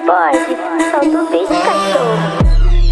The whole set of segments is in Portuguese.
pode? Solta o vídeo, cachorro.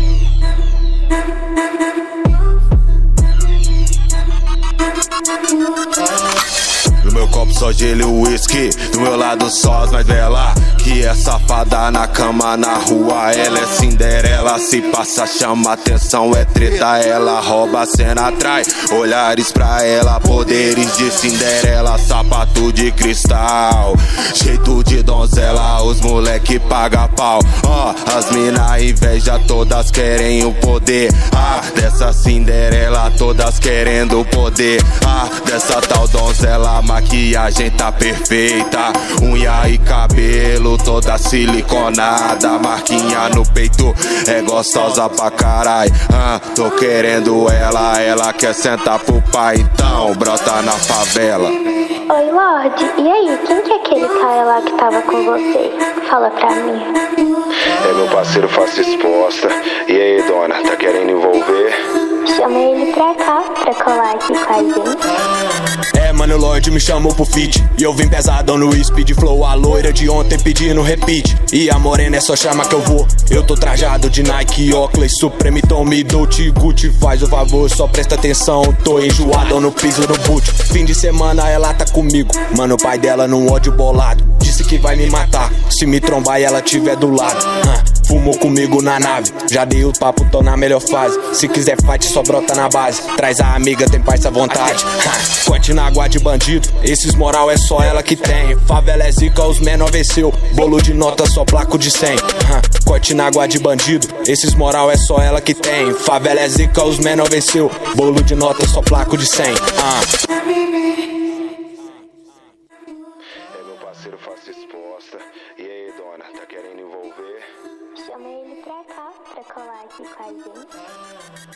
No meu copo só gelo e uísque, do meu lado só as mais bela. Que é safada na cama, na rua, ela é Cinderela. Se passa, chama atenção, é treta, ela rouba a cena, atrai olhares pra ela, poderes de Cinderela. Sapato de cristal, jeito de donzela, os moleque paga pau. As mina inveja, todas querem o poder. Dessa Cinderela, todas querendo o poder. Dessa tal donzela, maquiagem tá perfeita, unha e cabelo toda siliconada, marquinha no peito, é gostosa pra carai. Tô querendo ela, ela quer sentar pro pai, então brota na favela. Oi, Lorde, e aí, quem que é aquele cara lá que tava com você? Fala pra mim. É meu parceiro face exposta. E aí, dona, tá querendo envolver? Chama ele pra cá, pra colar aqui com a gente. É, mano, o Lorde me chamou pro feat e eu vim pesadão no speed flow. A loira de ontem pedindo repeat, e a morena é só chama que eu vou. Eu tô trajado de Nike, Oakley, Supreme, Tommy, Dolce, Gucci. Faz o favor, só presta atenção, tô enjoado no piso no boot. Fim de semana ela tá comigo, mano, o pai dela num ódio bolado. Disse que vai me matar, se me trombar e ela tiver do lado. Fumou comigo na nave, já dei o papo, tô na melhor fase. Se quiser fight, só brota na base. Traz a amiga, tem paz à vontade. Corte na água de bandido, esses moral é só ela que tem. Favela é zica, os menor venceu. Bolo de nota, só placo de 100. Corte na água de bandido, esses moral é só ela que tem. Favela é zica, os menor venceu. Bolo de nota, só placo de 100. É meu parceiro face exposta. E aí, dona, tá querendo envolver? Chama ele pra cá, pra colar aqui com a gente.